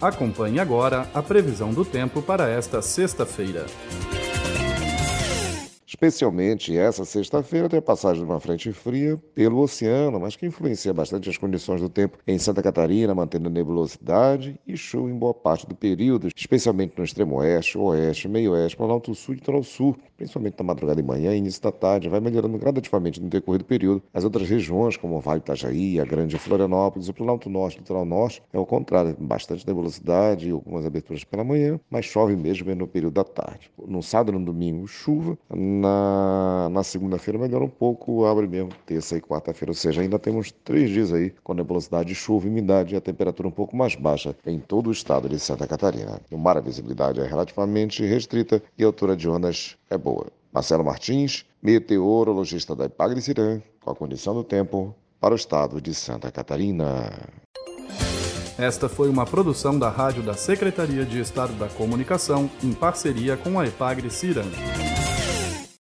Acompanhe agora a previsão do tempo para esta sexta-feira. Especialmente essa sexta-feira tem a passagem de uma frente fria pelo oceano, mas que influencia bastante as condições do tempo em Santa Catarina, mantendo nebulosidade e chuva em boa parte do período, especialmente no extremo oeste, oeste, meio-oeste, planalto sul e litoral sul, principalmente na madrugada e manhã e início da tarde, vai melhorando gradativamente no decorrer do período. As outras regiões, como o Vale do Itajaí, a Grande Florianópolis, o planalto norte e o litoral norte, é o contrário, bastante nebulosidade e algumas aberturas pela manhã, mas chove mesmo no período da tarde. No sábado e no domingo, chuva. Na segunda-feira melhora um pouco, abre mesmo terça e quarta-feira, ou seja, ainda temos 3 dias aí com nebulosidade, chuva, umidade e a temperatura um pouco mais baixa em todo o estado de Santa Catarina. No mar, a visibilidade é relativamente restrita e a altura de ondas é boa. Marcelo Martins, meteorologista da Epagre-Cirã, com a condição do tempo para o estado de Santa Catarina. Esta foi uma produção da Rádio da Secretaria de Estado da Comunicação, em parceria com a Epagre-Cirã.